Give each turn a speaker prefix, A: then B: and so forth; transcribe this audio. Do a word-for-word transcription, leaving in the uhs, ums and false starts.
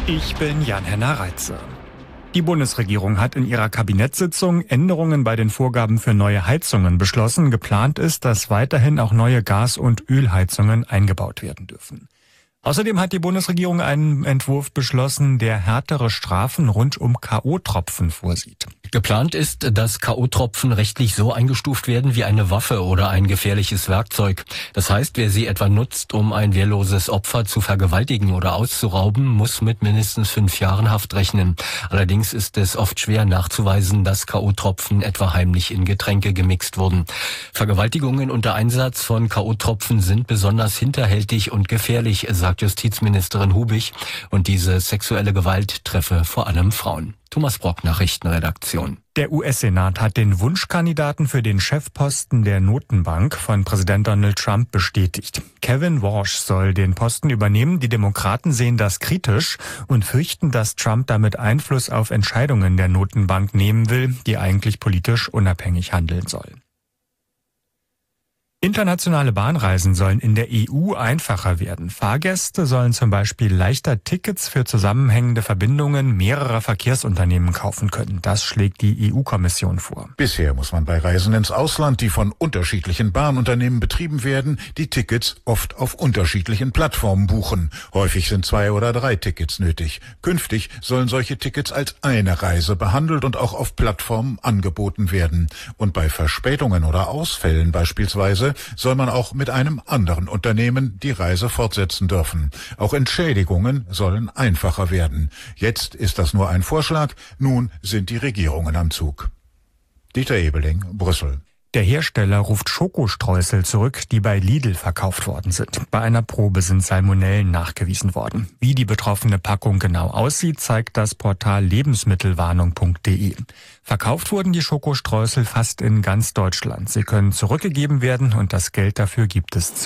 A: Ich bin Jan-Henner Reitze. Die Bundesregierung hat in ihrer Kabinettssitzung Änderungen bei den Vorgaben für neue Heizungen beschlossen. Geplant ist, dass weiterhin auch neue Gas- und Ölheizungen eingebaut werden dürfen. Außerdem hat die Bundesregierung einen Entwurf beschlossen, der härtere Strafen rund um K O-Tropfen vorsieht.
B: Geplant ist, dass K O-Tropfen rechtlich so eingestuft werden wie eine Waffe oder ein gefährliches Werkzeug. Das heißt, wer sie etwa nutzt, um ein wehrloses Opfer zu vergewaltigen oder auszurauben, muss mit mindestens fünf Jahren Haft rechnen. Allerdings ist es oft schwer nachzuweisen, dass K O-Tropfen etwa heimlich in Getränke gemixt wurden. Vergewaltigungen unter Einsatz von K O-Tropfen sind besonders hinterhältig und gefährlich, sagt Justizministerin Hubich. Und diese sexuelle Gewalt treffe vor allem Frauen. Thomas Brock, Nachrichtenredaktion.
A: Der U S-Senat hat den Wunschkandidaten für den Chefposten der Notenbank von Präsident Donald Trump bestätigt. Kevin Walsh soll den Posten übernehmen. Die Demokraten sehen das kritisch und fürchten, dass Trump damit Einfluss auf Entscheidungen der Notenbank nehmen will, die eigentlich politisch unabhängig handeln soll. Internationale Bahnreisen sollen in der E U einfacher werden. Fahrgäste sollen zum Beispiel leichter Tickets für zusammenhängende Verbindungen mehrerer Verkehrsunternehmen kaufen können. Das schlägt die E U-Kommission vor.
C: Bisher muss man bei Reisen ins Ausland, die von unterschiedlichen Bahnunternehmen betrieben werden, die Tickets oft auf unterschiedlichen Plattformen buchen. Häufig sind zwei oder drei Tickets nötig. Künftig sollen solche Tickets als eine Reise behandelt und auch auf Plattformen angeboten werden. Und bei Verspätungen oder Ausfällen beispielsweise soll man auch mit einem anderen Unternehmen die Reise fortsetzen dürfen. Auch Entschädigungen sollen einfacher werden. Jetzt ist das nur ein Vorschlag, nun sind die Regierungen am Zug. Dieter Ebeling, Brüssel.
A: Der Hersteller ruft Schokostreusel zurück, die bei Lidl verkauft worden sind. Bei einer Probe sind Salmonellen nachgewiesen worden. Wie die betroffene Packung genau aussieht, zeigt das Portal lebensmittelwarnung punkt de. Verkauft wurden die Schokostreusel fast in ganz Deutschland. Sie können zurückgegeben werden und das Geld dafür gibt es